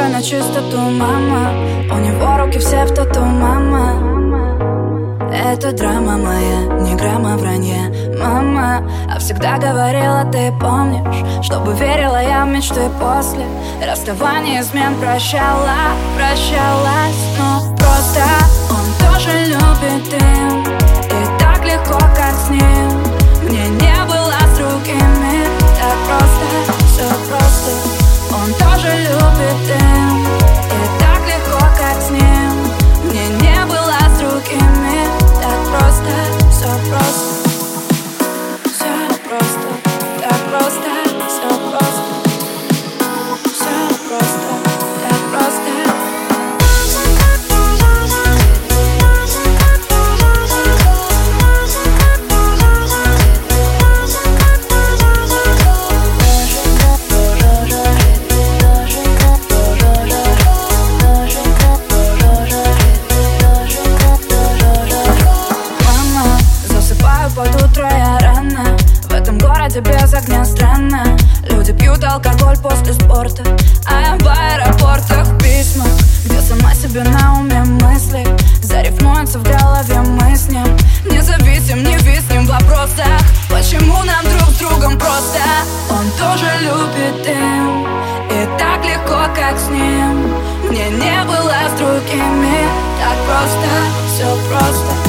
настрой на чистоту, мама. У него руки все в тату, мама. Это драма моя, ни грамма вранья, мама. А всегда говорила, ты помнишь, чтобы верила я в мечты после расставания, измен прощалась. Но просто он тоже любит им, и так легко, как с ним. Мне не было с другими, так просто, все просто. Он тоже любит им, и так легко, как с ним. Мне не было с другими, так просто, все просто. Все просто, так просто, все просто. Все просто, так просто. Под утро я рано в этом городе без огня странно. Люди пьют алкоголь после спорта, а я в аэропортах, в письмах, где сама себе на уме мысли зарифмуются в голове мы с ним. Не зависим, не виснем в вопросах, почему нам друг с другом просто. Он тоже любит им, и так легко, как с ним. Мне не было с другими, так просто, все просто.